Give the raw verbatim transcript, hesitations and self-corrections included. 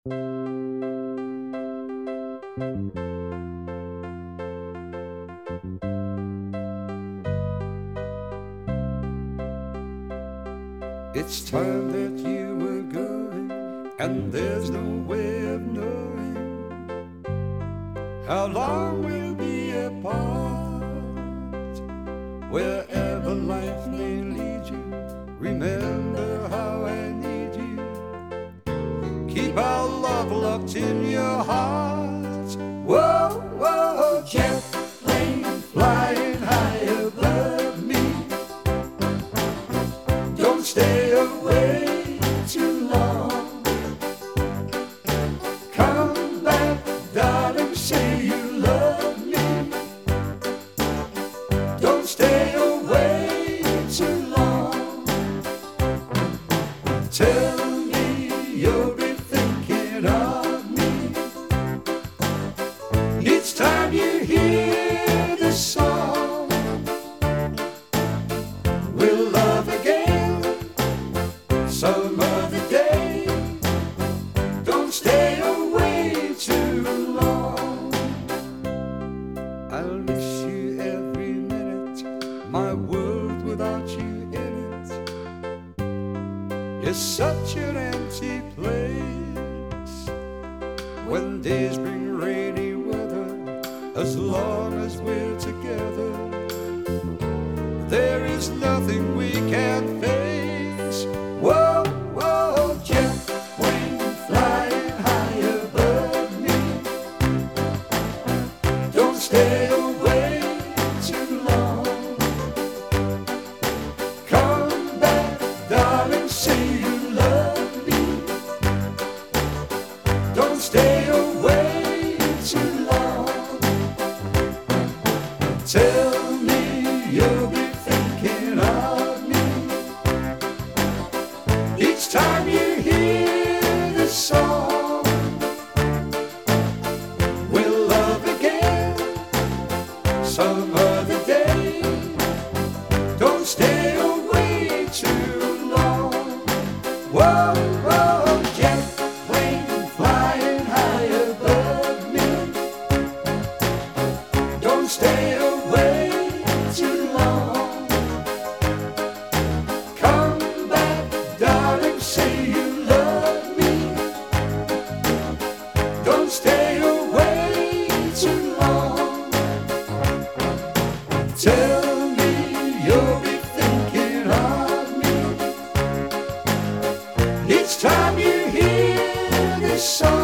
It's time that you were going, and there's no way of knowing how long we'll be apart. Wherever life may lead you, remember how I need you. Keep our love locked in your heart. Whoa, whoa, jet plane flying high above me. Don't stay away too long. Come back, darling, say you love me. Don't stay away too long. Tell me you'll be thinking of me each time you hear this song. We'll love again some other day. Don't stay away too long. I'll miss you every minute, my world without you in it is such an empty place. When days bring rainy weather, as long as we're together, there is nothing we can't face. Whoa, whoa, jet wing flying high above me. Don't stay away too long. Come back, darling, say you love me. Don't stay away too long. Tell me you'll be thinking of me each time you hear this song. We'll love again some other day. Don't stay away too long. Whoa, whoa, jet plane flying high above me. Don't stay away too long. Come back, darling, say you love me. Don't stay away too long. Tell me you'll be thinking of me each time you hear this song.